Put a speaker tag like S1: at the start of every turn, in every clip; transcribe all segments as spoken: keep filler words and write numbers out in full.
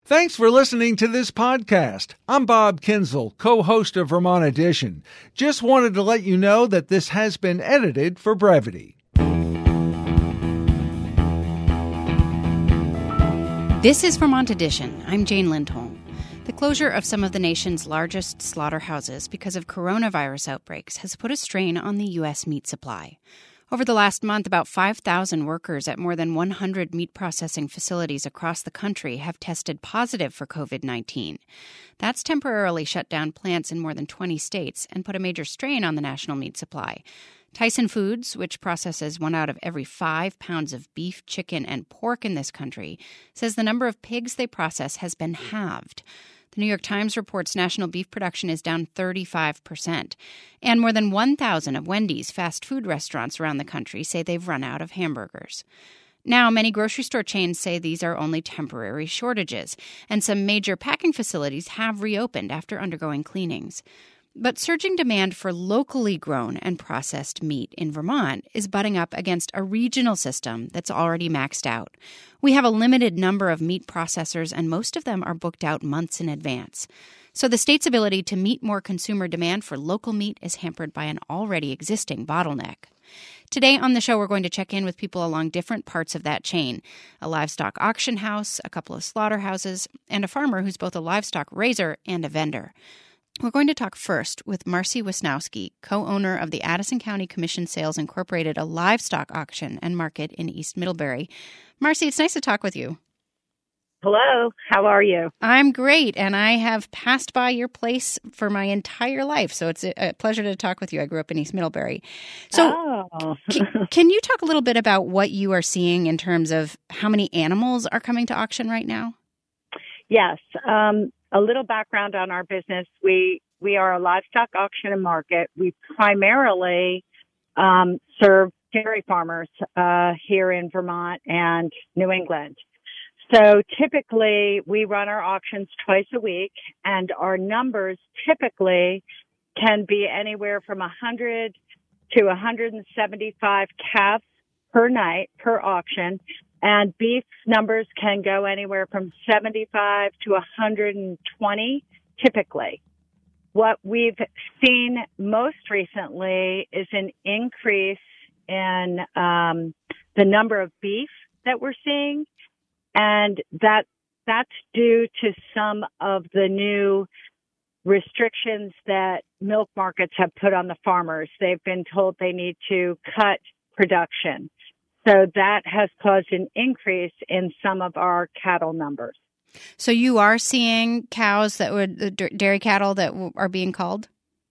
S1: Thanks for listening to this podcast. I'm Bob Kinzel, co-host of Vermont Edition. Just wanted to let you know that this has been edited for brevity.
S2: This is Vermont Edition. I'm Jane Lindholm. The closure of some of the nation's largest slaughterhouses because of coronavirus outbreaks has put a strain on the U S meat supply. Over the last month, about five thousand workers at more than one hundred meat processing facilities across the country have tested positive for covid nineteen. That's temporarily shut down plants in more than twenty states and put a major strain on the national meat supply. Tyson Foods, which processes one out of every five pounds of beef, chicken, and pork in this country, says the number of pigs they process has been halved. The New York Times reports national beef production is down thirty-five percent. And more than one thousand of Wendy's fast food restaurants around the country say they've run out of hamburgers. Now, many grocery store chains say these are only temporary shortages, and some major packing facilities have reopened after undergoing cleanings. But surging demand for locally grown and processed meat in Vermont is butting up against a regional system that's already maxed out. We have a limited number of meat processors, and most of them are booked out months in advance. So the state's ability to meet more consumer demand for local meat is hampered by an already existing bottleneck. Today on the show, we're going to check in with people along different parts of that chain: a livestock auction house, a couple of slaughterhouses, and a farmer who's both a livestock raiser and a vendor. We're going to talk first with Marcy Wisnowski, co-owner of the Addison County Commission Sales Incorporated, a livestock auction and market in East Middlebury. Marcy, it's nice to talk with you.
S3: Hello, how are you?
S2: I'm great, and I have passed by your place for my entire life, so it's a pleasure to talk with you. I grew up in East Middlebury. So
S3: oh.
S2: can, can you talk a little bit about what you are seeing in terms of how many animals are coming to auction right now?
S3: Yes. Um, a little background on our business. We we are a livestock auction and market. We primarily um, serve dairy farmers uh, here in Vermont and New England. So typically we run our auctions twice a week, and our numbers typically can be anywhere from one hundred to one hundred seventy-five calves per night per auction. And beef numbers can go anywhere from seventy-five to one hundred twenty typically. What we've seen most recently is an increase in um, the number of beef that we're seeing. And that that's due to some of the new restrictions that milk markets have put on the farmers. They've been told they need to cut production. So that has caused an increase in some of our cattle numbers.
S2: So you are seeing cows that would, the dairy cattle that are being culled?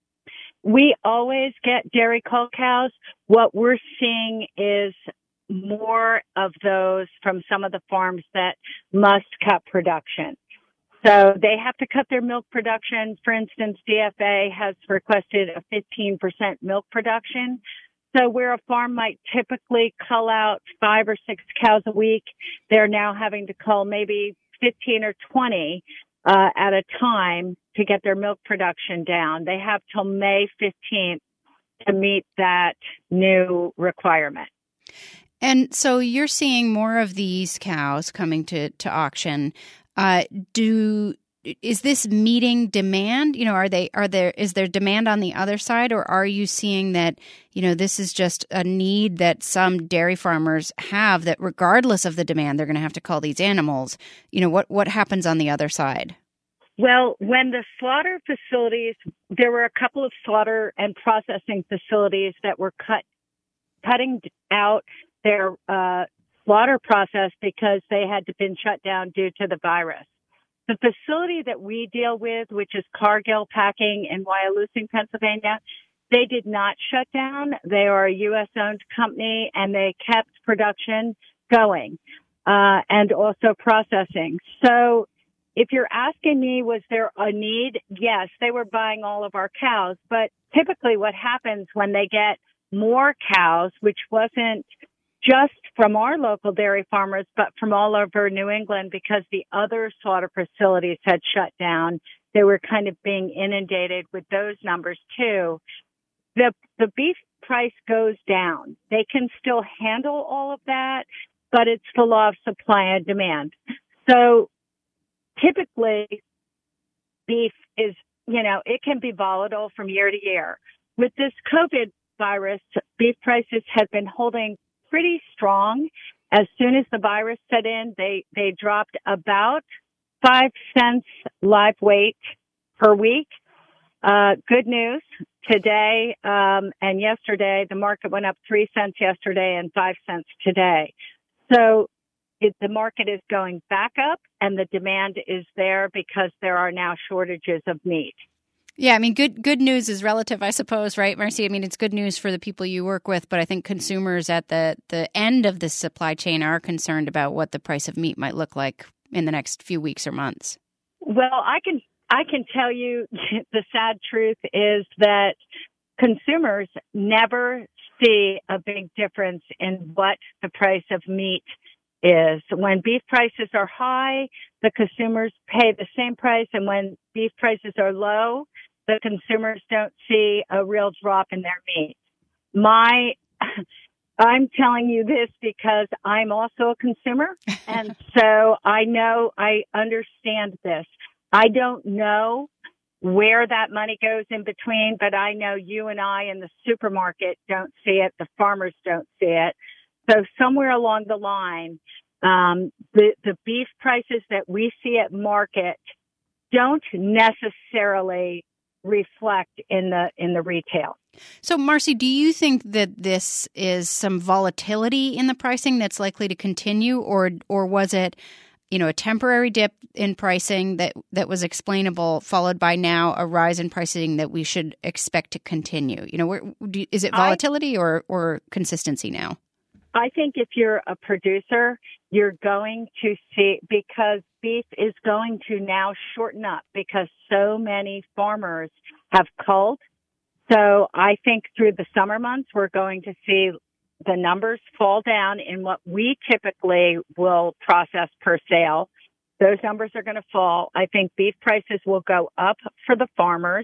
S3: We always get dairy cull cows. What we're seeing is more of those from some of the farms that must cut production. So they have to cut their milk production. For instance, D F A has requested a fifteen percent milk production. So where a farm might typically cull out five or six cows a week, they're now having to cull maybe fifteen or twenty uh, at a time to get their milk production down. They have till May fifteenth to meet that new requirement.
S2: And so you're seeing more of these cows coming to, to auction. Uh, do Is this meeting demand? You know, are they, are there, is there demand on the other side, or are you seeing that, you know, this is just a need that some dairy farmers have, that regardless of the demand, they're going to have to cull these animals? You know, what, what happens on the other side?
S3: Well, when the slaughter facilities, there were a couple of slaughter and processing facilities that were cut, cutting out their, uh, slaughter process because they had been shut down due to the virus. The facility that we deal with, which is Cargill Packing in Wyalusing, Pennsylvania, they did not shut down. They are a U S-owned company, and they kept production going uh, and also processing. So if you're asking me, was there a need? Yes, they were buying all of our cows. But typically what happens when they get more cows, which wasn't just from our local dairy farmers, but from all over New England, because the other slaughter facilities had shut down. They were kind of being inundated with those numbers too. The, the beef price goes down. They can still handle all of that, but it's the law of supply and demand. So typically beef is, you know, it can be volatile from year to year. With this COVID virus, beef prices have been holding pretty strong. As soon as the virus set in, they, they dropped about five cents live weight per week. Uh, good news today, um, and yesterday, the market went up three cents yesterday and five cents today. So it, the market is going back up and the demand is there because there are now shortages of meat.
S2: Yeah, I mean, good good news is relative, I suppose, right, Marcy? I mean, it's good news for the people you work with, but I think consumers at the, the end of the supply chain are concerned about what the price of meat might look like in the next few weeks or months.
S3: Well, I can I can tell you the sad truth is that consumers never see a big difference in what the price of meat is. When beef prices are high, the consumers pay the same price, and when beef prices are low, the consumers don't see a real drop in their meat. My, I'm telling you this because I'm also a consumer, and so I know, I understand this. I don't know where that money goes in between, but I know you and I in the supermarket don't see it. The farmers don't see it. So somewhere along the line, um, the, the beef prices that we see at market don't necessarily reflect in the in the retail.
S2: So, Marcy, do you think that this is some volatility in the pricing that's likely to continue, or or was it, you know, a temporary dip in pricing that, that was explainable, followed by now a rise in pricing that we should expect to continue? You know, where, do, is it volatility I, or or consistency now?
S3: I think if you're a producer, you're going to see, because beef is going to now shorten up because so many farmers have culled. So I think through the summer months, we're going to see the numbers fall down in what we typically will process per sale. Those numbers are going to fall. I think beef prices will go up for the farmers.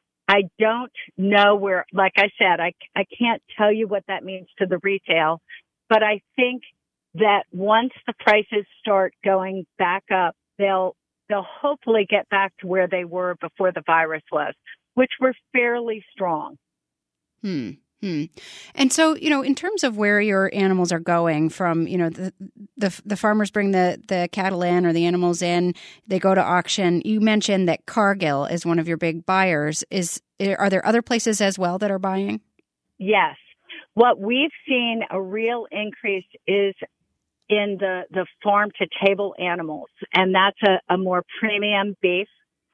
S3: I don't know where, like I said, I, I can't tell you what that means to the retail. But I think that once the prices start going back up, they'll they'll hopefully get back to where they were before the virus was, which were fairly strong.
S2: Hmm. Hmm. And so, you know, in terms of where your animals are going from, you know, the the, the farmers bring the, the cattle in or the animals in, they go to auction. You mentioned that Cargill is one of your big buyers. Is are there other places as well that are buying?
S3: Yes. What we've seen a real increase is in the, the farm to table animals, and that's a, a more premium beef.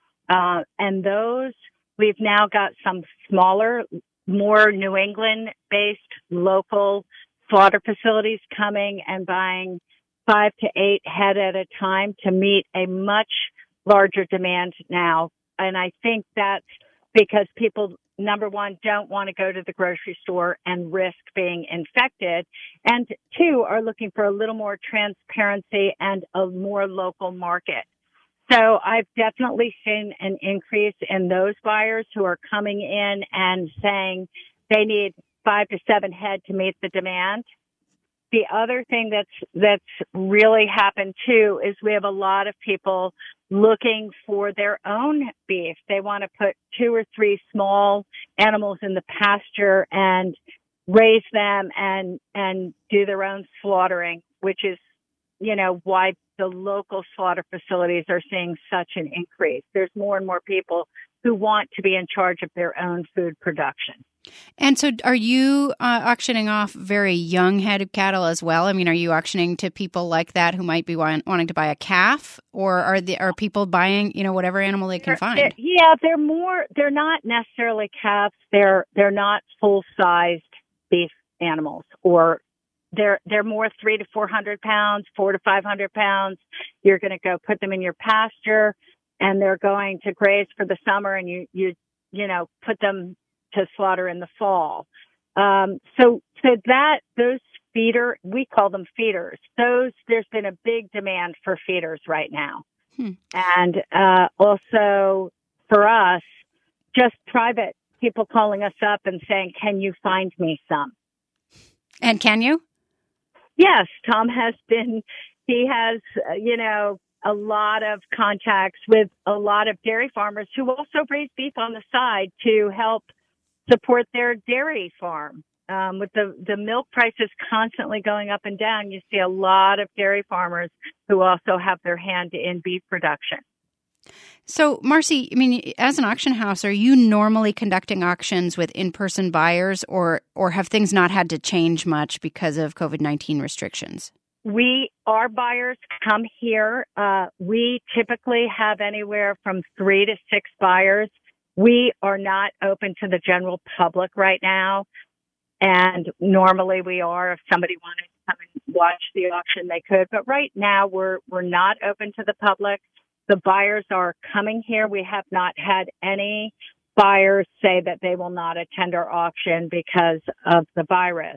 S3: Uh, and those, we've now got some smaller, more New England based local slaughter facilities coming and buying five to eight head at a time to meet a much larger demand now. And I think that's because people, number one, don't want to go to the grocery store and risk being infected. And two, are looking for a little more transparency and a more local market. So I've definitely seen an increase in those buyers who are coming in and saying they need five to seven head to meet the demand. The other thing that's, that's really happened too is we have a lot of people looking for their own beef. They want to put two or three small animals in the pasture and raise them and, and do their own slaughtering, which is, you know, why the local slaughter facilities are seeing such an increase. There's more and more people who want to be in charge of their own food production.
S2: And so are you uh, auctioning off very young head of cattle as well? I mean, are you auctioning to people like that who might be want, wanting to buy a calf, or are the, are people buying, you know, whatever animal they can
S3: they're,
S2: find?
S3: They're, yeah, they're more, they're not necessarily calves. They're, they're not full-sized beef animals, or they're, they're more three to four hundred pounds, four to five hundred pounds. You're going to go put them in your pasture and they're going to graze for the summer, and you, you, you know, put them to slaughter in the fall. Um, so, so that, those feeder, we call them feeders. Those, there's been a big demand for feeders right now. Hmm. And, uh, also for us, just private people calling us up and saying, can you find me some?
S2: And can you?
S3: Yes. Tom has been, he has, uh, you know, a lot of contacts with a lot of dairy farmers who also raise beef on the side to help support their dairy farm. Um, with the, the milk prices constantly going up and down, you see a lot of dairy farmers who also have their hand in beef production.
S2: So, Marcy, I mean, as an auction house, are you normally conducting auctions with in-person buyers, or or have things not had to change much because of COVID nineteen restrictions?
S3: We, our buyers come here. Uh, we typically have anywhere from three to six buyers. We are not open to the general public right now. And normally we are. If somebody wanted to come and watch the auction, they could. But right now we're, we're not open to the public. The buyers are coming here. We have not had any buyers say that they will not attend our auction because of the virus.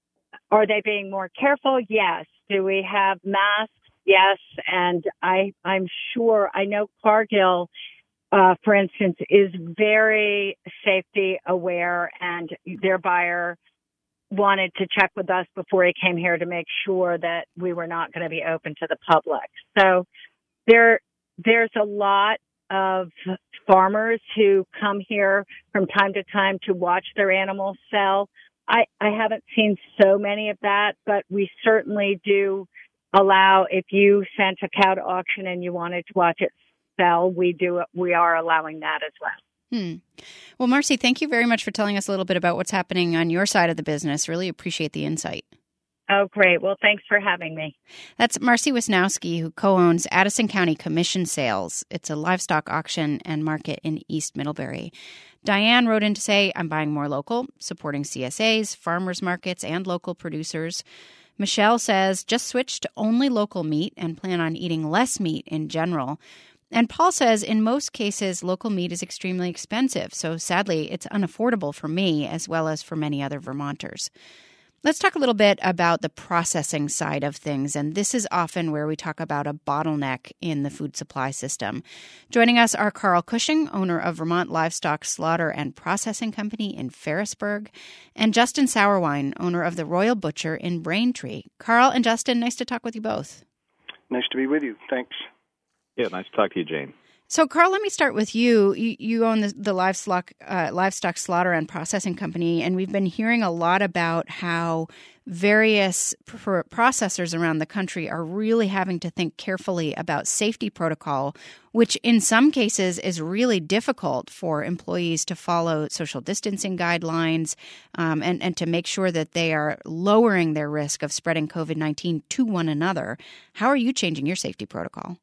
S3: Are they being more careful? Yes. Do we have masks? Yes. And I, I'm sure, I know Cargill, uh, for instance, is very safety aware, and their buyer wanted to check with us before he came here to make sure that we were not going to be open to the public. So there, there's a lot of farmers who come here from time to time to watch their animals sell. I, I haven't seen so many of that, but we certainly do allow, if you sent a cow to auction and you wanted to watch it sell, we do, we are allowing that as well.
S2: Hmm. Well, Marcy, thank you very much for telling us a little bit about what's happening on your side of the business. Really appreciate the insight.
S3: Oh, great. Well, thanks for having me.
S2: That's Marcy Wisnowski, who co-owns Addison County Commission Sales. It's a livestock auction and market in East Middlebury. Diane wrote in to say, I'm buying more local, supporting C S As, farmers markets, and local producers. Michelle says, just switch to only local meat and plan on eating less meat in general. And Paul says, in most cases, local meat is extremely expensive. So sadly, it's unaffordable for me as well as for many other Vermonters. Let's talk a little bit about the processing side of things, and this is often where we talk about a bottleneck in the food supply system. Joining us are Carl Cushing, owner of Vermont Livestock Slaughter and Processing Company in Ferrisburg, and Justin Sauerwein, owner of the Royal Butcher in Braintree. Carl and Justin, nice to talk with you both.
S4: Nice to be with you. Thanks.
S5: Yeah, nice to talk to you, Jane.
S2: So, Carl, let me start with you. You, you own the, the livestock, uh, livestock Slaughter and Processing Company, and we've been hearing a lot about how various pr- processors around the country are really having to think carefully about safety protocol, which in some cases is really difficult for employees to follow social distancing guidelines um, and, and to make sure that they are lowering their risk of spreading COVID nineteen to one another. How are you changing your safety protocol?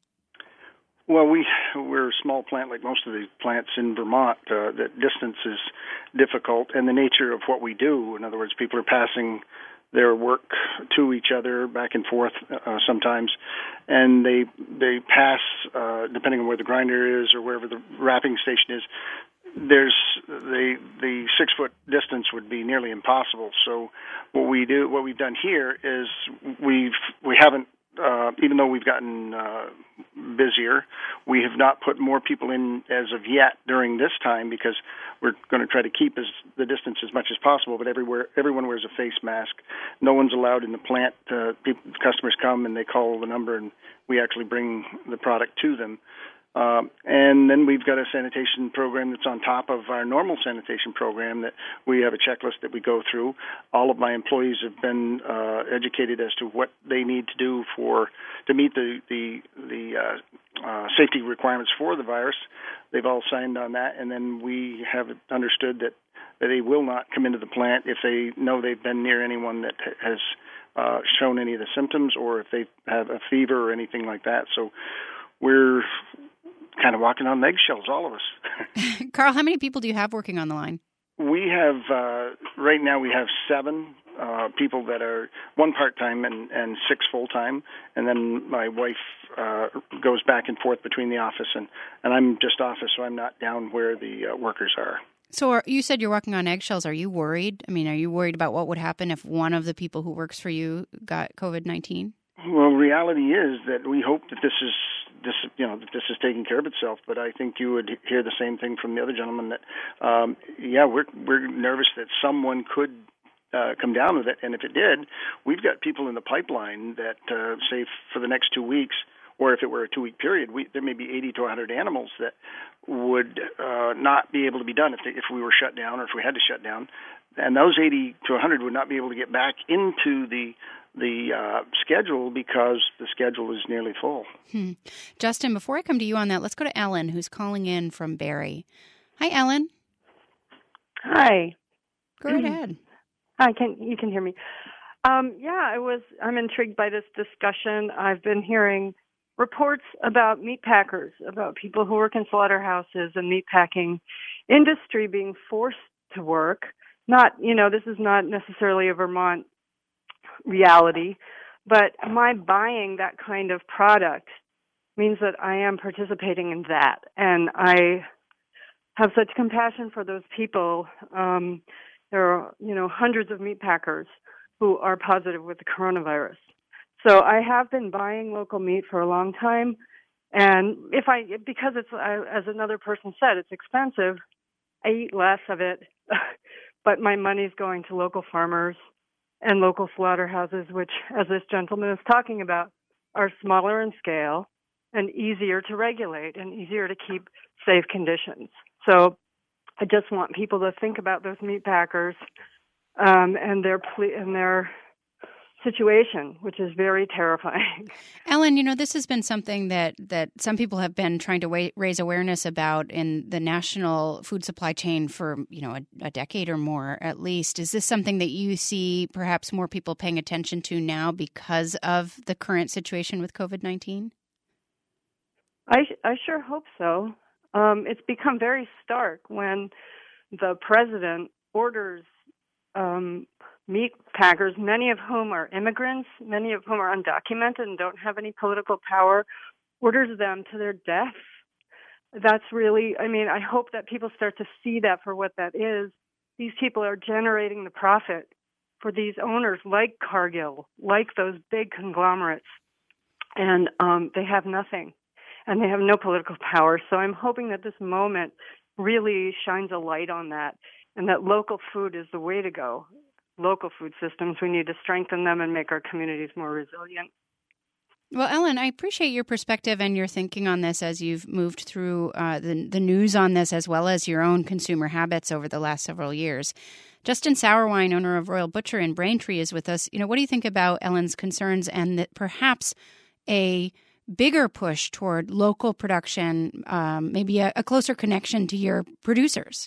S4: Well, we, we're a small plant like most of the plants in Vermont. Uh, that distance is difficult, and the nature of what we do. In other words, people are passing their work to each other back and forth uh, sometimes, and they they pass, uh, depending on where the grinder is or wherever the wrapping station is, there's the the six foot distance would be nearly impossible. So what we do, what we've done here is we've we haven't. Uh, even though we've gotten uh, busier, we have not put more people in as of yet during this time because we're going to try to keep as, the distance as much as possible. But everywhere, everyone wears a face mask. No one's allowed in the plant. Uh, people, customers come and they call the number, and we actually bring the product to them. Uh, and then we've got a sanitation program that's on top of our normal sanitation program that we have a checklist that we go through. All of my employees have been uh, educated as to what they need to do for to meet the the, the uh, uh, safety requirements for the virus. They've all signed on that, and then we have understood that, that they will not come into the plant if they know they've been near anyone that has uh, shown any of the symptoms or if they have a fever or anything like that. So we're kind of walking on eggshells, all of us.
S2: Carl, how many people do you have working on the line?
S4: We have, uh, right now we have seven uh, people that are one part-time and, and six full-time, and then my wife uh, goes back and forth between the office, and, and I'm just office, so I'm not down where the uh, workers are.
S2: So are, you said you're walking on eggshells. Are you worried? I mean, are you worried about what would happen if one of the people who works for you got COVID nineteen?
S4: Well, reality is that we hope that this is this, you know, that this is taking care of itself. But I think you would hear the same thing from the other gentleman that, um, yeah, we're we're nervous that someone could uh, come down with it, and if it did, we've got people in the pipeline that uh, say for the next two weeks or if it were a two-week period, we, there may be eighty to one hundred animals that would uh, not be able to be done if they, if we were shut down or if we had to shut down. And those eighty to one hundred would not be able to get back into the the uh, schedule because the schedule is nearly full.
S2: Hmm. Justin, before I come to you on that, let's go to Ellen, who's calling in from Barrie. Hi, Ellen.
S6: Hi.
S2: Go right ahead.
S6: Hi, can you can hear me? Um, yeah, I was. I'm intrigued by this discussion. I've been hearing reports about meat packers, about people who work in slaughterhouses and meat packing industry being forced to work. Not, you know, this is not necessarily a Vermont reality, but my buying that kind of product means that I am participating in that, and I have such compassion for those people. Um, there are, you know, hundreds of meat packers who are positive with the coronavirus. So I have been buying local meat for a long time, and if I, because it's, as another person said, it's expensive, I eat less of it, but my money's going to local farmers and local slaughterhouses, which, as this gentleman is talking about, are smaller in scale and easier to regulate and easier to keep safe conditions. So I just want people to think about those meat packers um, and their ple- and their situation, which is very terrifying.
S2: Ellen, you know, this has been something that, that some people have been trying to wa- raise awareness about in the national food supply chain for, you know, a, a decade or more at least. Is this something that you see perhaps more people paying attention to now because of the current situation with COVID nineteen?
S6: I, I sure hope so. Um, it's become very stark when the president orders um, meat packers, many of whom are immigrants, many of whom are undocumented and don't have any political power, orders them to their death. That's really, I mean, I hope that people start to see that for what that is. These people are generating the profit for these owners like Cargill, like those big conglomerates, and um, they have nothing. And they have no political power. So I'm hoping that this moment really shines a light on that, and that local food is the way to go. Local food systems, we need to strengthen them and make our communities more resilient.
S2: Well, Ellen, I appreciate your perspective and your thinking on this as you've moved through uh, the, the news on this, as well as your own consumer habits over the last several years. Justin Sauerwein, owner of Royal Butcher in Braintree, is with us. You know, what do you think about Ellen's concerns and that perhaps a bigger push toward local production, um, maybe a, a closer connection to your producers?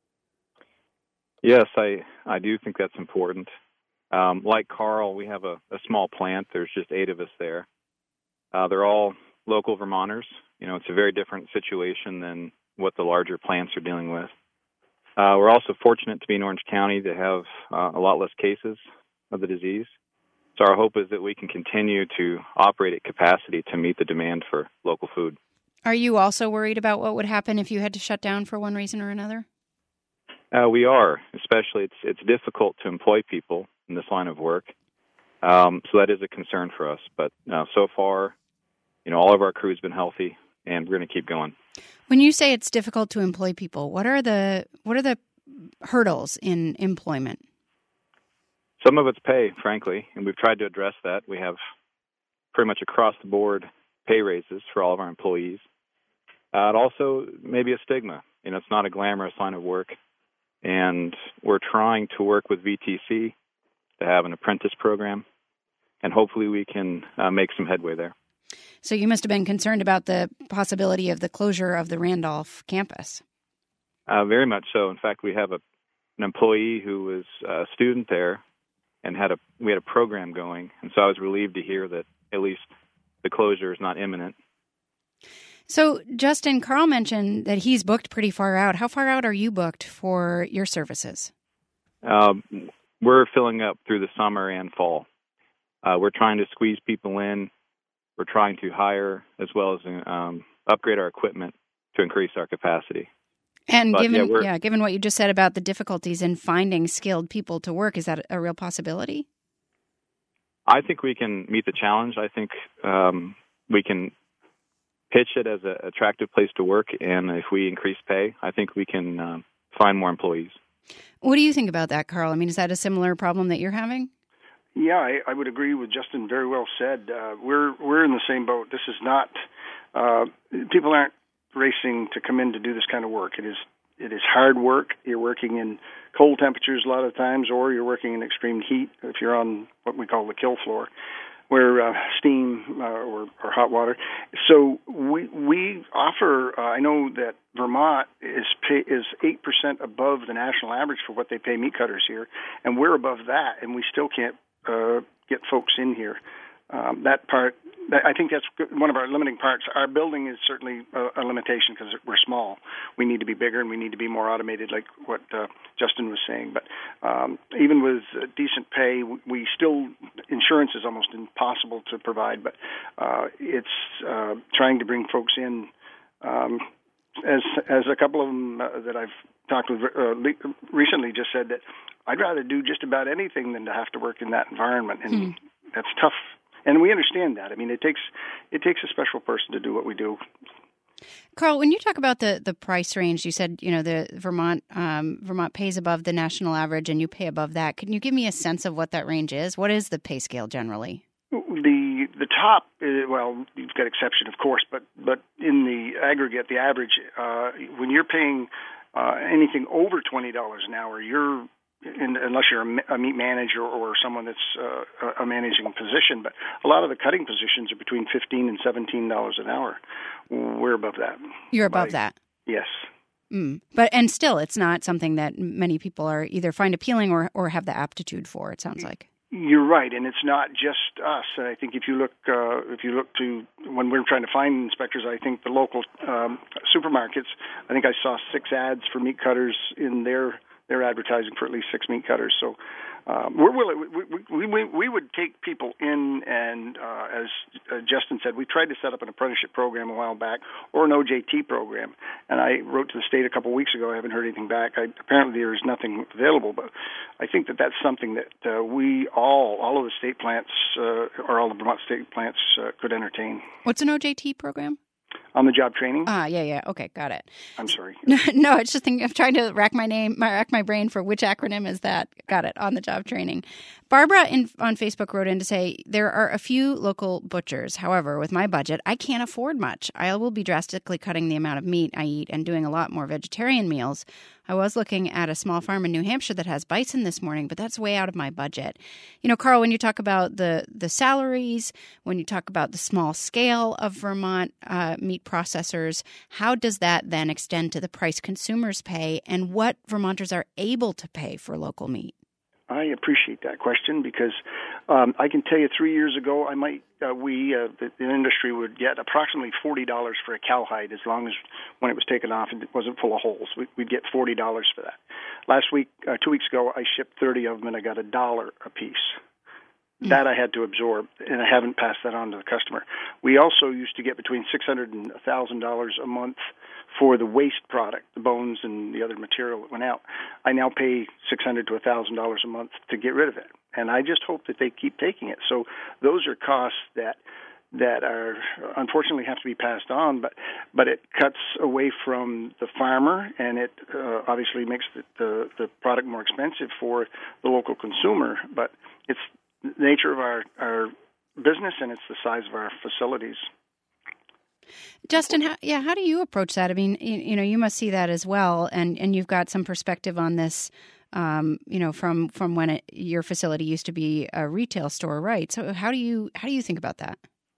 S5: Yes, I, I do think that's important. Um, like Carl, we have a, a small plant. There's just eight of us there. Uh, they're all local Vermonters. You know, it's a very different situation than what the larger plants are dealing with. Uh, we're also fortunate to be in Orange County to have uh, a lot less cases of the disease. So our hope is that we can continue to operate at capacity to meet the demand for local food.
S2: Are you also worried about what would happen if you had to shut down for one reason or another?
S5: Uh, we are, especially it's it's difficult to employ people in this line of work. Um, so that is a concern for us. But uh, so far, you know, all of our crew's been healthy, and we're going to keep going.
S2: When you say it's difficult to employ people, what are the what are the hurdles in employment?
S5: Some of it's pay, frankly, and we've tried to address that. We have pretty much across-the-board pay raises for all of our employees. Uh, it also maybe a stigma. You know, it's not a glamorous line of work, and we're trying to work with V T C to have an apprentice program, and hopefully we can uh, make some headway there.
S2: So you must have been concerned about the possibility of the closure of the Randolph campus.
S5: Uh, very much so. In fact, we have a, an employee who was a student there, and had a we had a program going, and so I was relieved to hear that at least the closure is not imminent.
S2: So, Justin, Carl mentioned that he's booked pretty far out. How far out are you booked for your services?
S5: Um, we're filling up through the summer and fall. Uh, we're trying to squeeze people in. We're trying to hire as well as um, upgrade our equipment to increase our capacity.
S2: And
S5: but,
S2: given
S5: yeah,
S2: yeah, given what you just said about the difficulties in finding skilled people to work, is that a real possibility?
S5: I think we can meet the challenge. I think um, we can pitch it as an attractive place to work, and if we increase pay, I think we can um, find more employees.
S2: What do you think about that, Carl? I mean, is that a similar problem that you're having?
S4: Yeah, I, I would agree with Justin. Very well said. Uh, we're we're in the same boat. This is not uh, people aren't racing to come in to do this kind of work. It is it is hard work. You're working in cold temperatures a lot of times, or you're working in extreme heat if you're on what we call the kill floor, where uh, steam uh, or, or hot water. So we we offer. Uh, I know that Vermont is pay, is eight percent above the national average for what they pay meat cutters here, and we're above that, and we still can't uh, get folks in here. Um, that part, I think that's one of our limiting parts. Our building is certainly a, a limitation because we're small. We need to be bigger and we need to be more automated, like what uh, Justin was saying. But um, even with uh, decent pay, we still, insurance is almost impossible to provide. But uh, it's uh, trying to bring folks in. Um, as as a couple of them uh, that I've talked with uh, le- recently just said that I'd rather do just about anything than to have to work in that environment, and hmm. that's tough. And we understand that. I mean, it takes it takes a special person to do what we do.
S2: Carl, when you talk about the, the price range, you said, you know, the Vermont um, Vermont pays above the national average and you pay above that. Can you give me a sense of what that range is? What is the pay scale generally?
S4: The the top, uh, well, you've got exception, of course, but, but in the aggregate, the average, uh, when you're paying uh, anything over twenty dollars an hour, you're In, unless you're a, a meat manager or someone that's uh, a managing position. But a lot of the cutting positions are between fifteen dollars and seventeen dollars an hour. We're above that.
S2: You're above
S4: By,
S2: that?
S4: Yes.
S2: Mm. But and still, it's not something that many people are either find appealing or, or have the aptitude for, it sounds like.
S4: You're right, and it's not just us. I think if you look, uh, if you look to when we're trying to find inspectors, I think the local um, supermarkets. I think I saw six ads for meat cutters in their. They're advertising for at least six meat cutters. So um, we're willing. We, we, we, we would take people in, and uh, as uh, Justin said, we tried to set up an apprenticeship program a while back or an O J T program. And I wrote to the state a couple of weeks ago. I haven't heard anything back. I, apparently there is nothing available, but I think that that's something that uh, we all, all of the state plants, uh, or all the Vermont state plants uh, could entertain.
S2: What's an O J T program?
S4: On-the-job training.
S2: Ah, yeah, yeah. Okay, got it.
S4: I'm sorry.
S2: No, no, it's just thinking, I'm trying to rack my name, my, rack my brain for which acronym is that. Got it. On-the-job training. Barbara in, on Facebook wrote in to say, there are a few local butchers. However, with my budget, I can't afford much. I will be drastically cutting the amount of meat I eat and doing a lot more vegetarian meals. I was looking at a small farm in New Hampshire that has bison this morning, but that's way out of my budget. You know, Carl, when you talk about the, the salaries, when you talk about the small scale of Vermont uh, meat processors, how does that then extend to the price consumers pay and what Vermonters are able to pay for local meat?
S4: I appreciate that question because um, I can tell you three years ago, I might uh, we uh, the, the industry would get approximately forty dollars for a cowhide as long as when it was taken off and it wasn't full of holes. We, we'd get forty dollars for that. Last week, uh, two weeks ago, I shipped thirty of them and I got a dollar a piece. Mm-hmm. That I had to absorb, and I haven't passed that on to the customer. We also used to get between six hundred dollars and one thousand dollars a month for the waste product, the bones and the other material that went out. I now pay six hundred dollars to one thousand dollars a month to get rid of it, and I just hope that they keep taking it. So those are costs that that are unfortunately have to be passed on, but but it cuts away from the farmer, and it uh, obviously makes the, the the product more expensive for the local consumer. But it's the nature of our, our business, and it's the size of our facilities.
S2: Justin, how, yeah, how do you approach that? I mean, you, you know, you must see that as well, and, and you've got some perspective on this, um, you know, from from when it, your facility used to be a retail store, right? So how do you how do you think about that?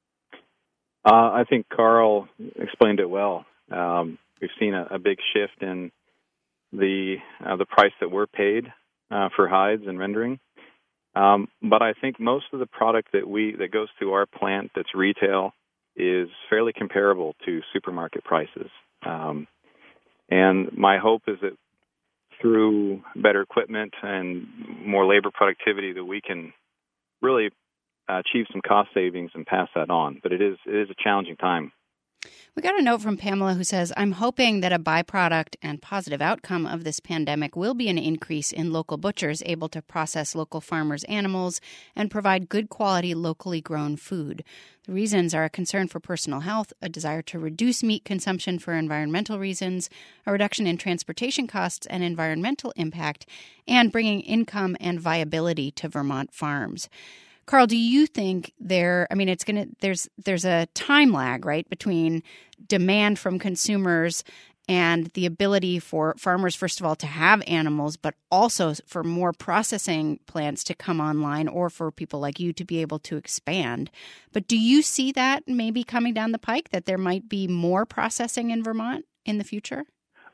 S5: Uh, I think Carl explained it well. Um, we've seen a, a big shift in the uh, the price that we're paid uh, for hides and rendering. Um, but I think most of the product that we that goes through our plant that's retail is fairly comparable to supermarket prices. Um, and my hope is that through better equipment and more labor productivity that we can really uh, achieve some cost savings and pass that on. But it is it is a challenging time.
S2: We got a note from Pamela who says, I'm hoping that a byproduct and positive outcome of this pandemic will be an increase in local butchers able to process local farmers' animals and provide good quality locally grown food. The reasons are a concern for personal health, a desire to reduce meat consumption for environmental reasons, a reduction in transportation costs and environmental impact, and bringing income and viability to Vermont farms. Carl, do you think there, I mean, it's going to, there's, there's a time lag, right, between demand from consumers and the ability for farmers, first of all, to have animals, but also for more processing plants to come online or for people like you to be able to expand. But do you see that maybe coming down the pike, that there might be more processing in Vermont in the future?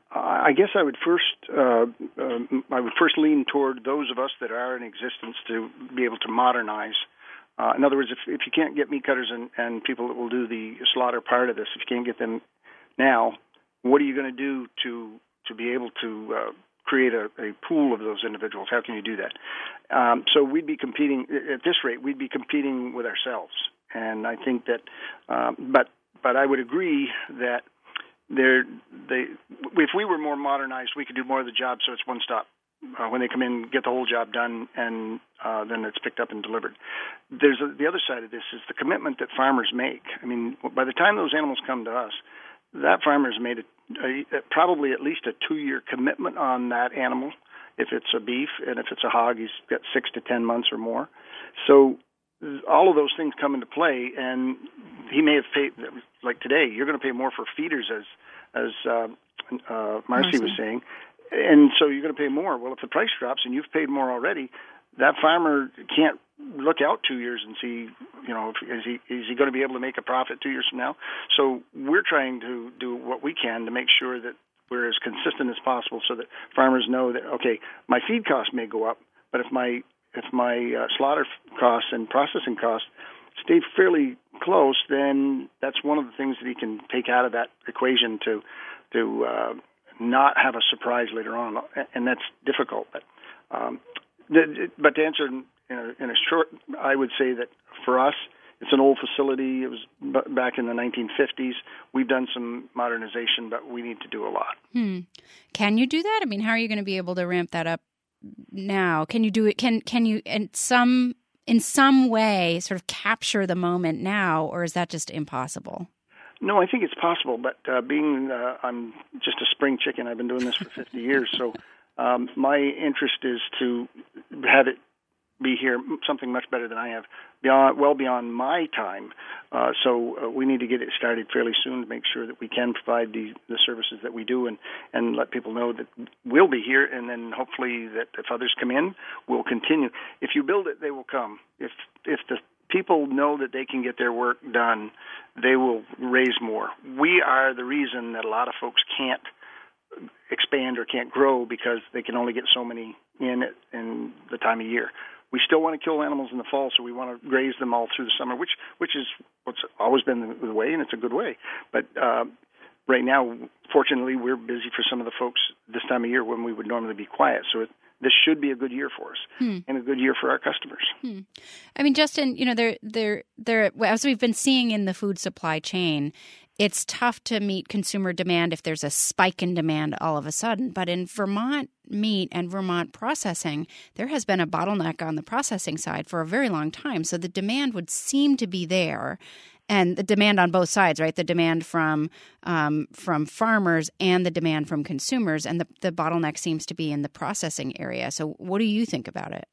S4: I guess I would first uh, uh, I would first lean toward those of us that are in existence to be able to modernize. Uh, in other words, if, if you can't get meat cutters and, and people that will do the slaughter part of this, if you can't get them now, what are you going to do to to be able to uh, create a, a pool of those individuals? How can you do that? Um, so we'd be competing at this rate. We'd be competing with ourselves, and I think that. Um, but but I would agree that. They're, they, if we were more modernized, we could do more of the job, so it's one stop. Uh, when they come in, get the whole job done, and uh, then it's picked up and delivered. There's a, the other side of this is the commitment that farmers make. I mean, by the time those animals come to us, that farmer's made a, a, probably at least a two-year commitment on that animal. If it's a beef, and if it's a hog, he's got six to ten months or more. So all of those things come into play, and he may have paid, like today, you're going to pay more for feeders, as as uh, uh, Marcy was saying, and so you're going to pay more. Well, if the price drops and you've paid more already, that farmer can't look out two years and see, you know, is he is he going to be able to make a profit two years from now? So we're trying to do what we can to make sure that we're as consistent as possible, so that farmers know that, okay, my feed cost may go up, but if my if my uh, slaughter costs and processing costs stay fairly close, then that's one of the things that he can take out of that equation to to uh, not have a surprise later on, and that's difficult. But um, the, but to answer in a, in a short, I would say that for us, it's an old facility. It was b- back in the nineteen fifties. We've done some modernization, but we need to do a lot.
S2: Hmm. Can you do that? I mean, how are you going to be able to ramp that up now? Can you do it? Can can you in some in some way sort of capture the moment now, or is that just impossible?
S4: No, I think it's possible. But uh, being uh, I'm just a spring chicken. I've been doing this for fifty years, so um, my interest is to have it be here something much better than I have, beyond well beyond my time. Uh, so uh, we need to get it started fairly soon to make sure that we can provide the, the services that we do, and, and let people know that we'll be here, and then hopefully that if others come in, we'll continue. If you build it, they will come. If if the people know that they can get their work done, they will raise more. We are the reason that a lot of folks can't expand or can't grow, because they can only get so many in it in the time of year. We still want to kill animals in the fall, so we want to graze them all through the summer, which which is what's always been the way, and it's a good way. But uh, right now, fortunately, we're busy for some of the folks this time of year when we would normally be quiet. So it, this should be a good year for us, hmm. and a good year for our customers.
S2: Hmm. I mean, Justin, you know, there, there, there. As we've been seeing in the food supply chain, it's tough to meet consumer demand if there's a spike in demand all of a sudden. But in Vermont meat and Vermont processing, there has been a bottleneck on the processing side for a very long time. So the demand would seem to be there, and the demand on both sides, right? The demand from um, from farmers and the demand from consumers, and the, the bottleneck seems to be in the processing area. So what do you think about it?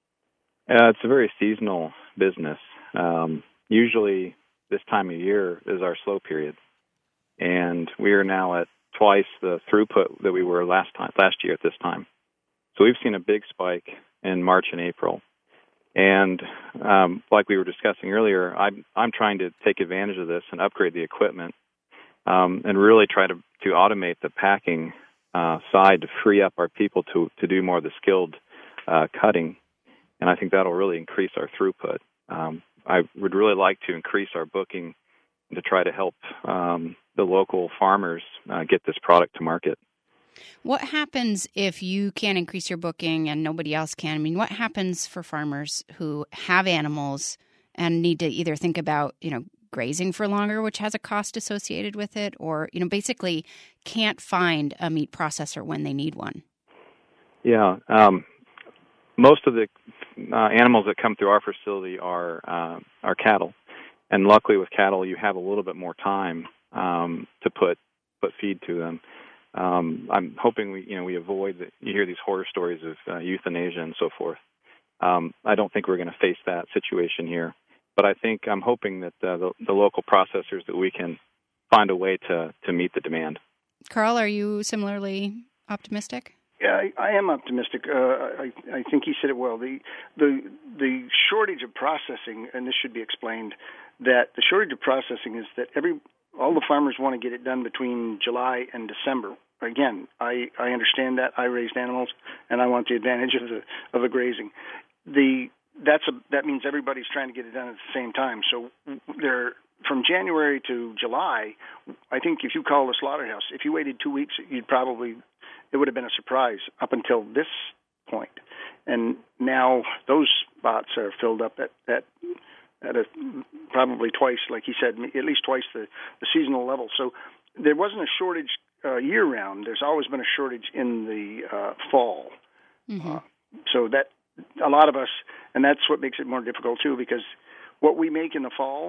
S5: Uh, it's a very seasonal business. Um, usually this time of year is our slow period, and we are now at twice the throughput that we were last time last year at this time. So we've seen a big spike in March and April, and um, like we were discussing earlier, I'm I'm trying to take advantage of this and upgrade the equipment, um, and really try to, to automate the packing uh, side to free up our people to to do more of the skilled uh, cutting, and I think that'll really increase our throughput. Um, I would really like to increase our booking to try to help um, the local farmers uh, get this product to market.
S2: What happens if you can't increase your booking and nobody else can? I mean, what happens for farmers who have animals and need to either think about, you know, grazing for longer, which has a cost associated with it, or, you know, basically can't find a meat processor when they need one?
S5: Yeah. Um, most of the uh, animals that come through our facility are uh, are cattle. And luckily with cattle, you have a little bit more time um, to put put feed to them. Um, I'm hoping we, you know, we avoid that. You hear these horror stories of uh, euthanasia and so forth. Um, I don't think we're going to face that situation here, but I think I'm hoping that uh, the, the local processors that we can find a way to to meet the demand.
S2: Carl, are you similarly optimistic?
S4: Yeah, I, I am optimistic. Uh, I, I think he said it well. The the the shortage of processing, and this should be explained, that the shortage of processing is that every all the farmers want to get it done between July and December. Again, I, I understand that. I raised animals, and I want the advantage of the of a grazing. The that's a that means everybody's trying to get it done at the same time. So there, from January to July, I think if you call the slaughterhouse, if you waited two weeks, you'd probably it would have been a surprise up until this point. And now those spots are filled up at at at a, probably twice, like he said, at least twice the, the seasonal level. So there wasn't a shortage uh, year-round. There's always been a shortage in the uh, fall. Mm-hmm. Uh, so that a lot of us, and that's what makes it more difficult too, because what we make in the fall,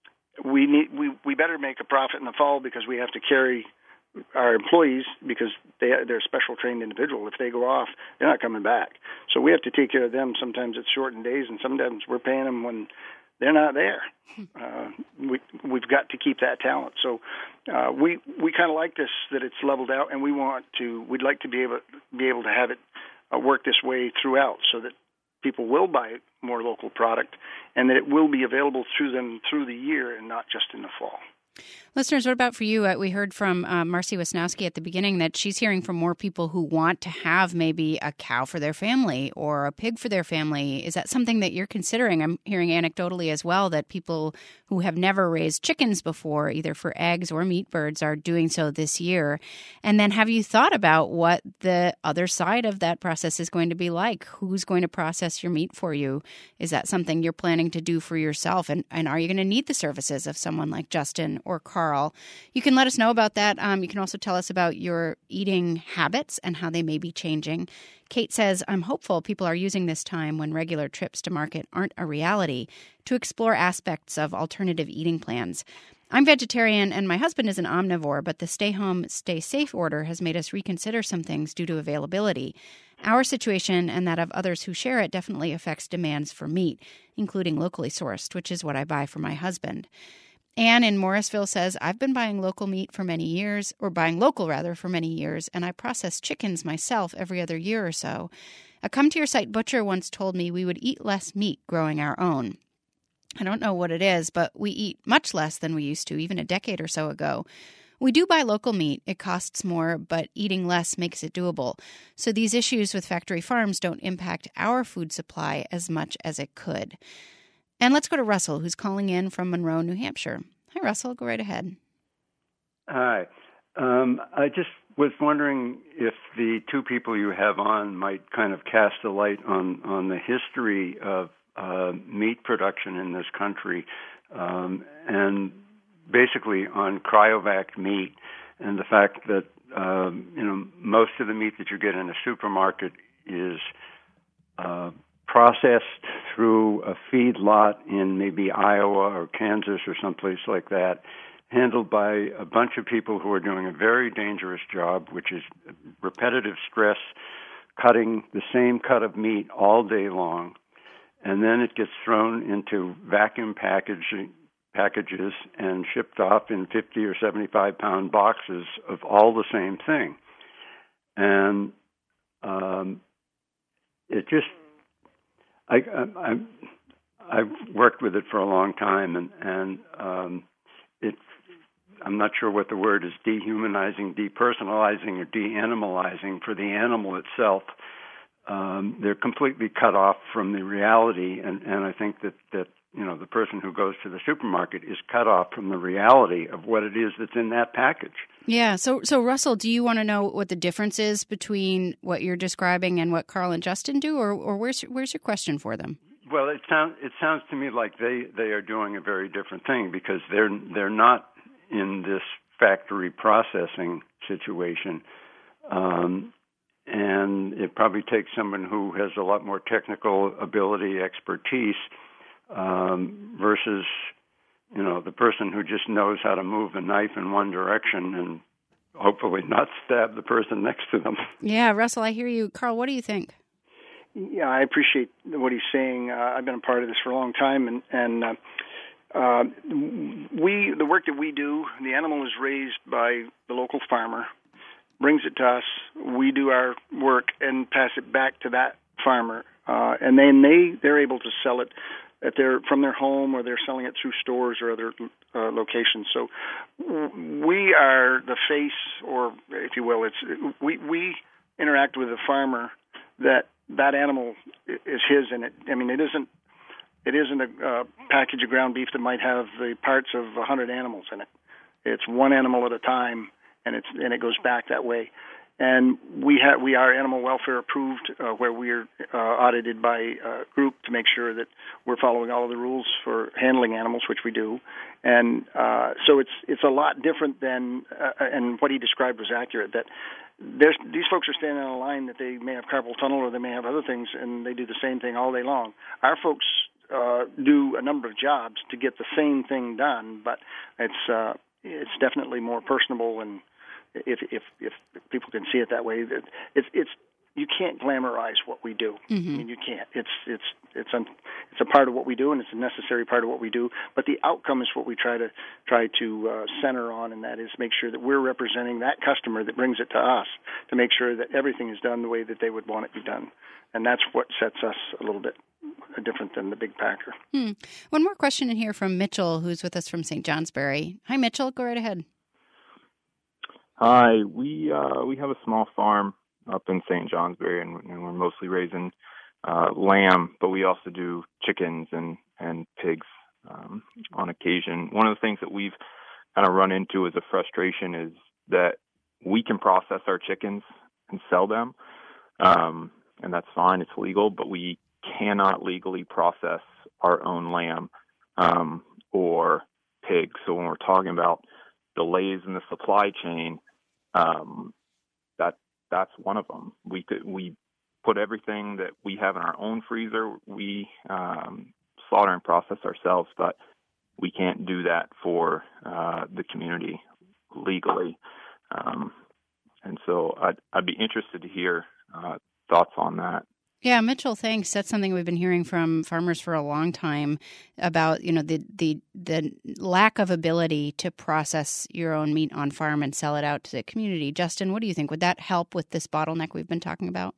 S4: we need we, we better make a profit in the fall because we have to carry our employees because they, they're a special trained individual. If they go off, they're not coming back. So we have to take care of them. Sometimes it's shortened days, and sometimes we're paying them when they're not there. Uh, we, we've got to keep that talent. So uh, we we kind of like this, that it's leveled out, and we want to. We'd like to be able be able to have it uh, work this way throughout, so that people will buy more local product, and that it will be available through them through the year, and not just in the fall.
S2: Listeners, what about for you? Uh, we heard from uh, Marcy Wisnowski at the beginning that she's hearing from more people who want to have maybe a cow for their family or a pig for their family. Is that something that you're considering? I'm hearing anecdotally as well that people who have never raised chickens before, either for eggs or meat birds, are doing so this year. And then have you thought about what the other side of that process is going to be like? Who's going to process your meat for you? Is that something you're planning to do for yourself? And, and are you going to need the services of someone like Justin or Carl? You can let us know about that. Um, you can also tell us about your eating habits and how they may be changing. Kate says, I'm hopeful people are using this time when regular trips to market aren't a reality to explore aspects of alternative eating plans. I'm vegetarian and my husband is an omnivore, but the stay home, stay safe order has made us reconsider some things due to availability. Our situation and that of others who share it definitely affects demands for meat, including locally sourced, which is what I buy for my husband. Anne in Morrisville says, I've been buying local meat for many years, or buying local rather for many years, and I process chickens myself every other year or so. A come-to-your-site butcher once told me we would eat less meat growing our own. I don't know what it is, but we eat much less than we used to, even a decade or so ago. We do buy local meat. It costs more, but eating less makes it doable. So these issues with factory farms don't impact our food supply as much as it could. And let's go to Russell, who's calling in from Monroe, New Hampshire. Hi, Russell. Go right ahead.
S7: Hi. Um, I just was wondering if the two people you have on might kind of cast a light on, on the history of uh, meat production in this country, um, and basically on cryovac meat and the fact that um, you know most of the meat that you get in a supermarket is uh, processed through a feed lot in maybe Iowa or Kansas or someplace like that, handled by a bunch of people who are doing a very dangerous job, which is repetitive stress, cutting the same cut of meat all day long, and then it gets thrown into vacuum packaging, packages and shipped off in fifty or seventy-five pound boxes of all the same thing. And um, it just I, I, I've worked with it for a long time, and, and um, it, I'm not sure what the word is, dehumanizing, depersonalizing, or de-animalizing for the animal itself. Um, they're completely cut off from the reality, and, and I think that, that you know the person who goes to the supermarket is cut off from the reality of what it is that's in that package.
S2: Yeah. So, so Russell, do you want to know what the difference is between what you're describing and what Carl and Justin do, or, or where's where's your question for them?
S7: Well, it sounds it sounds to me like they, they are doing a very different thing because they're they're not in this factory processing situation, um, and it probably takes someone who has a lot more technical ability, expertise, um, versus you know the person who just knows how to move a knife in one direction and hopefully not stab the person next to them.
S2: Yeah, Russell, I hear you. Carl, what do you think?
S4: Yeah, I appreciate what he's saying. Uh, I've been a part of this for a long time, and and uh, uh, we the work that we do, the animal is raised by the local farmer, brings it to us. We do our work and pass it back to that farmer, uh, and then they they're able to sell it at their from their home, or they're selling it through stores or other uh, locations. So we are the face, or if you will, it's we we interact with the farmer that. That animal is his, and it. I mean, it isn't. It isn't a uh, package of ground beef that might have the parts of a hundred animals in it. It's one animal at a time, and it's and it goes back that way. And we have we are animal welfare approved, uh, where we're uh, audited by a group to make sure that we're following all of the rules for handling animals, which we do. And uh, so it's it's a lot different than. Uh, and what he described was accurate. That. There's, these folks are standing on a line that they may have carpal tunnel or they may have other things, and they do the same thing all day long. Our folks uh, do a number of jobs to get the same thing done, but it's uh, it's definitely more personable, and if if if people can see it that way, that it's it's you can't glamorize what we do.
S2: Mm-hmm.
S4: I mean, you can't. It's it's it's un, it's a part of what we do, and it's a necessary part of what we do. But the outcome is what we try to try to uh, center on, and that is make sure that we're representing that customer that brings it to us to make sure that everything is done the way that they would want it to be done, and that's what sets us a little bit different than the big packer.
S2: Hmm. One more question in here from Mitchell, who's with us from Saint Johnsbury. Hi, Mitchell. Go right ahead.
S5: Hi. We uh, we have a small farm up in Saint Johnsbury, and, and we're mostly raising uh, lamb, but we also do chickens and, and pigs um, on occasion. One of the things that we've kind of run into as a frustration is that we can process our chickens and sell them, um, and that's fine, it's legal, but we cannot legally process our own lamb um, or pigs. So when we're talking about delays in the supply chain, um, that that's one of them. We could, we put everything that we have in our own freezer. We um, slaughter and process ourselves, but we can't do that for uh, the community legally. Um, and so I'd, I'd be interested to hear uh, thoughts on that.
S2: Yeah, Mitchell, thanks. That's something we've been hearing from farmers for a long time about, you know, the the the lack of ability to process your own meat on farm and sell it out to the community. Justin, what do you think? Would that help with this bottleneck we've been talking about?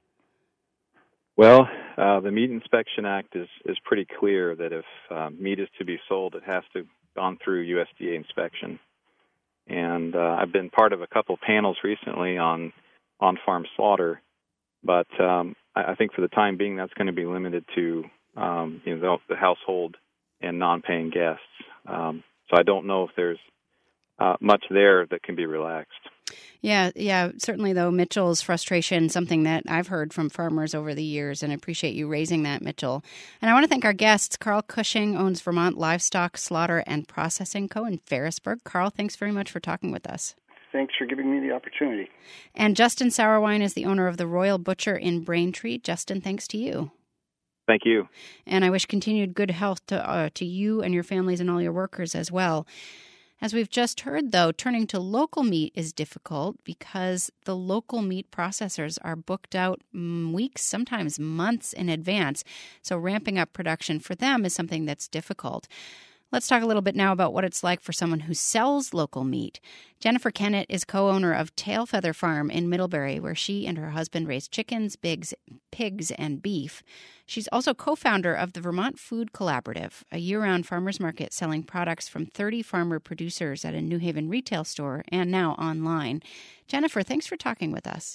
S5: Well, uh, the Meat Inspection Act is, is pretty clear that if uh, meat is to be sold, it has to gone through U S D A inspection. And uh, I've been part of a couple panels recently on on-farm slaughter, but um, I think for the time being, that's going to be limited to um, you know the, the household and non-paying guests. Um, so I don't know if there's uh, much there that can be relaxed.
S2: Yeah, yeah, certainly, though, Mitchell's frustration, something that I've heard from farmers over the years, and I appreciate you raising that, Mitchell. And I want to thank our guests. Carl Cushing owns Vermont Livestock Slaughter and Processing Co. in Ferrisburg. Carl, thanks very much for talking with us.
S4: Thanks for giving me the opportunity.
S2: And Justin Sauerwein is the owner of the Royal Butcher in Braintree. Justin, thanks to you.
S5: Thank you.
S2: And I wish continued good health to uh, to you and your families and all your workers as well. As we've just heard, though, turning to local meat is difficult because the local meat processors are booked out weeks, sometimes months in advance. So ramping up production for them is something that's difficult. Let's talk a little bit now about what it's like for someone who sells local meat. Jennifer Kennett is co-owner of Tailfeather Farm in Middlebury, where she and her husband raise chickens, pigs, pigs, and beef. She's also co-founder of the Vermont Food Collaborative, a year-round farmers market selling products from thirty farmer producers at a New Haven retail store and now online. Jennifer, thanks for talking with us.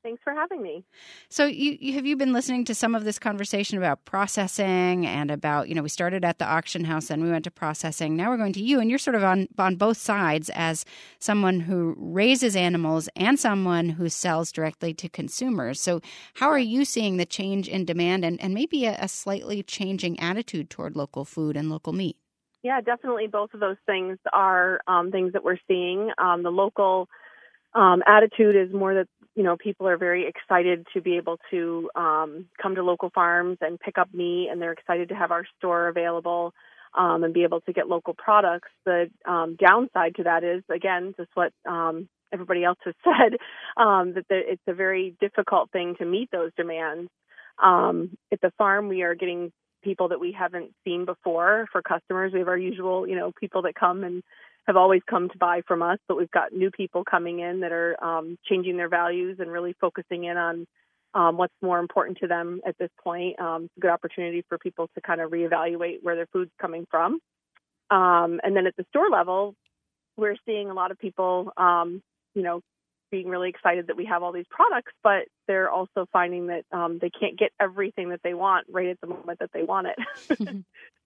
S8: Thanks for having me.
S2: So you, you have you been listening to some of this conversation about processing and about, you know, we started at the auction house, then we went to processing. Now we're going to you, and you're sort of on, on both sides as someone who raises animals and someone who sells directly to consumers. So how are you seeing the change in demand and, and maybe a, a slightly changing attitude toward local food and local meat?
S8: Yeah, definitely both of those things are um, things that we're seeing. Um, the local um, attitude is more that, you know, people are very excited to be able to um, come to local farms and pick up meat, and they're excited to have our store available um, and be able to get local products. The um, downside to that is, again, just what um, everybody else has said, um, that the, it's a very difficult thing to meet those demands. Um, at the farm, we are getting people that we haven't seen before for customers. We have our usual, you know, people that come and have always come to buy from us, but we've got new people coming in that are um, changing their values and really focusing in on um, what's more important to them at this point. Um, it's a good opportunity for people to kind of reevaluate where their food's coming from. Um, and then at the store level, we're seeing a lot of people, um, you know, being really excited that we have all these products, but they're also finding that um, they can't get everything that they want right at the moment that they want it.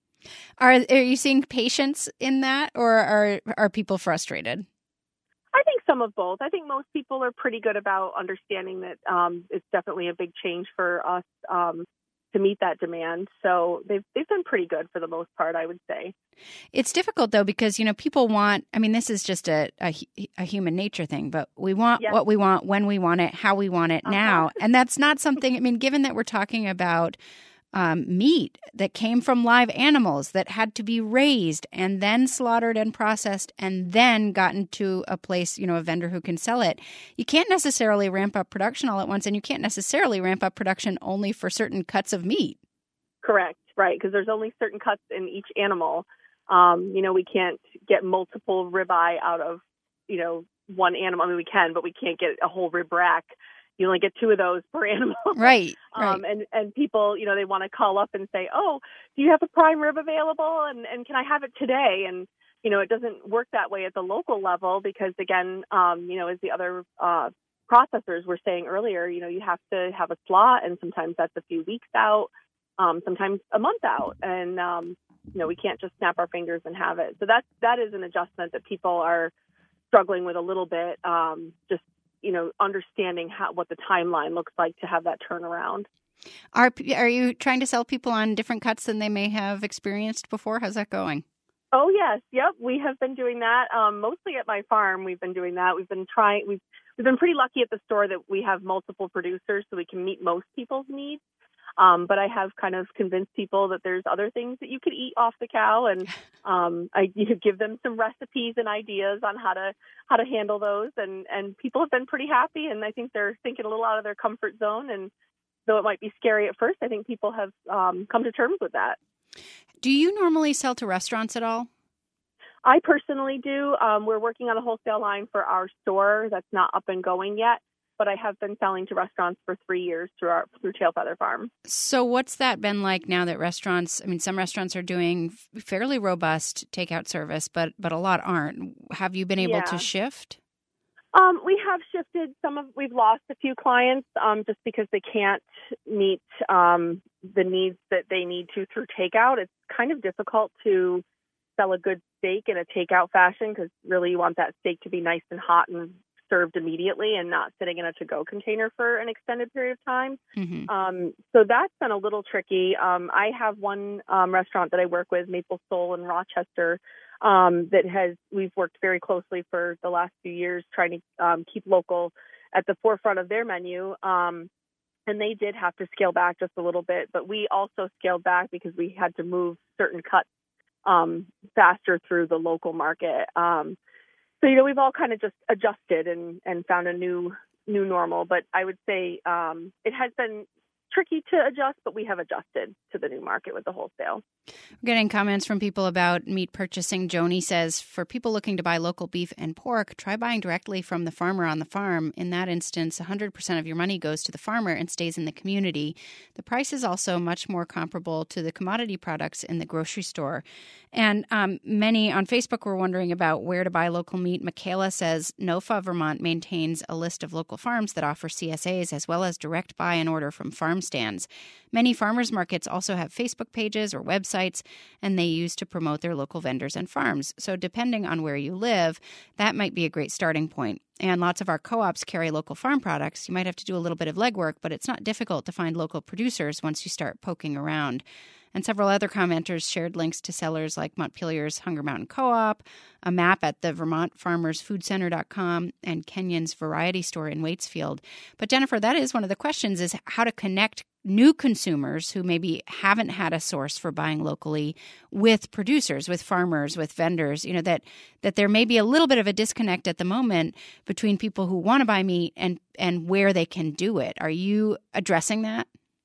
S2: Are are you seeing patience in that, or are are people frustrated?
S8: I think some of both. I think most people are pretty good about understanding that um, it's definitely a big change for us um, to meet that demand. So they've they've been pretty good for the most part, I would say.
S2: It's difficult, though, because, you know, people want, I mean, this is just a, a, a human nature thing, but we want
S8: Yes.
S2: what we want, when we want it, how we want it
S8: Uh-huh.
S2: now. And that's not something, I mean, given that we're talking about um, meat that came from live animals that had to be raised and then slaughtered and processed and then gotten to a place, you know, a vendor who can sell it, you can't necessarily ramp up production all at once, and you can't necessarily ramp up production only for certain cuts of meat.
S8: Correct, right, because there's only certain cuts in each animal. Um, you know, we can't get multiple ribeye out of, you know, one animal. I mean, we can, but we can't get a whole rib rack. You only get two of those per animal.
S2: Right,
S8: um,
S2: right.
S8: and, and people, you know, they want to call up and say, oh, do you have a prime rib available? And, and can I have it today? And, you know, it doesn't work that way at the local level because, again, um, you know, as the other uh, processors were saying earlier, you know, you have to have a slot, and sometimes that's a few weeks out, um, sometimes a month out. And, um, you know, we can't just snap our fingers and have it. So that's, that is an adjustment that people are struggling with a little bit, um, just, you know, understanding how, what the timeline looks like to have that turnaround.
S2: Are are you trying to sell people on different cuts than they may have experienced before? How's that going?
S8: Oh, yes. Yep. We have been doing that. Um, mostly at my farm, we've been doing that. We've been trying, we've, we've been pretty lucky at the store that we have multiple producers so we can meet most people's needs. Um, but I have kind of convinced people that there's other things that you could eat off the cow, and um, I you know, give them some recipes and ideas on how to how to handle those, and, and people have been pretty happy, and I think they're thinking a little out of their comfort zone, and though it might be scary at first, I think people have um, come to terms with that.
S2: Do you normally sell to restaurants at all?
S8: I personally do. Um, we're working on a wholesale line for our store that's not up and going yet, but I have been selling to restaurants for three years through our through Tailfeather Farm.
S2: So what's that been like now that restaurants, I mean, some restaurants are doing fairly robust takeout service, but but a lot aren't. Have you been able
S8: Yeah.
S2: to shift?
S8: Um, we have shifted some of, we've lost a few clients um, just because they can't meet um, the needs that they need to through takeout. It's kind of difficult to sell a good steak in a takeout fashion because really you want that steak to be nice and hot and served immediately and not sitting in a to-go container for an extended period of time.
S2: Mm-hmm.
S8: Um, so that's been a little tricky. Um, I have one um, restaurant that I work with, Maple Soul in Rochester, um, that has, we've worked very closely for the last few years trying to um, keep local at the forefront of their menu. Um, and they did have to scale back just a little bit, but we also scaled back because we had to move certain cuts um, faster through the local market. Um, So, you know, we've all kind of just adjusted and, and found a new new normal. But I would say um, it has been tricky to adjust, but we have adjusted to the new market with the wholesale.
S2: We're getting comments from people about meat purchasing. Joni says, for people looking to buy local beef and pork, try buying directly from the farmer on the farm. In that instance, one hundred percent of your money goes to the farmer and stays in the community. The price is also much more comparable to the commodity products in the grocery store. And um, many on Facebook were wondering about where to buy local meat. Michaela says, NOFA Vermont maintains a list of local farms that offer C S As as well as direct buy and order from farm stands. Many farmers markets also have Facebook pages or websites, and they use to promote their local vendors and farms. So depending on where you live, that might be a great starting point. And lots of our co-ops carry local farm products. You might have to do a little bit of legwork, but it's not difficult to find local producers once you start poking around. And several other commenters shared links to sellers like Montpelier's Hunger Mountain Co-op, a map at the Vermont Farmers Food Center dot com, and Kenyon's Variety Store in Waitsfield. But Jennifer, that is one of the questions, is how to connect new consumers who maybe haven't had a source for buying locally with producers, with farmers, with vendors, you know, that that there may be a little bit of a disconnect at the moment between people who want to buy meat and, and where they can do it. Are you addressing that?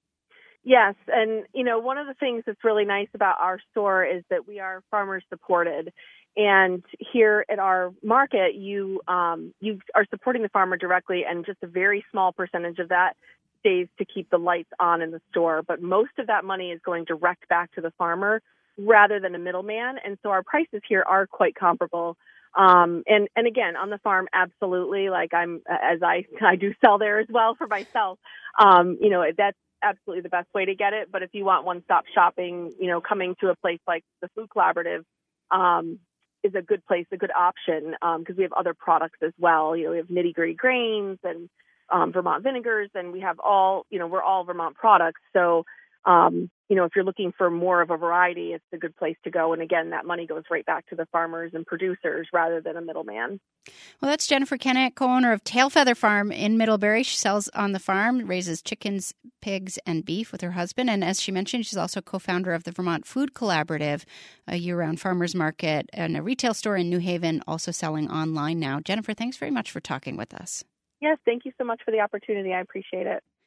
S8: Yes, and you know, one of the things that's really nice about our store is that we are farmer supported, and here at our market, you um, you are supporting the farmer directly, and just a very small percentage of that stays to keep the lights on in the store. But most of that money is going direct back to the farmer rather than a middleman, and so our prices here are quite comparable. Um, and, and again, on the farm, absolutely. Like I'm, as I I do sell there as well for myself. Um, you know, that's absolutely the best way to get it. But if you want one-stop shopping, you know, coming to a place like the Food Collaborative um, is a good place, a good option, because um, we have other products as well. You know, we have nitty-gritty grains and um, Vermont vinegars, and we have all, you know, we're all Vermont products. So, um, you know, if you're looking for more of a variety, it's a good place to go. And again, that money goes right back to the farmers and producers rather than a middleman.
S2: Well, that's Jennifer Kennett, co-owner of Tailfeather Farm in Middlebury. She sells on the farm, raises chickens, pigs, and beef with her husband. And as she mentioned, she's also co-founder of the Vermont Food Collaborative, a year-round farmers market and a retail store in New Haven, also selling online now. Jennifer, thanks very much for talking with us.
S8: Yes, thank you so much for the opportunity. I appreciate it.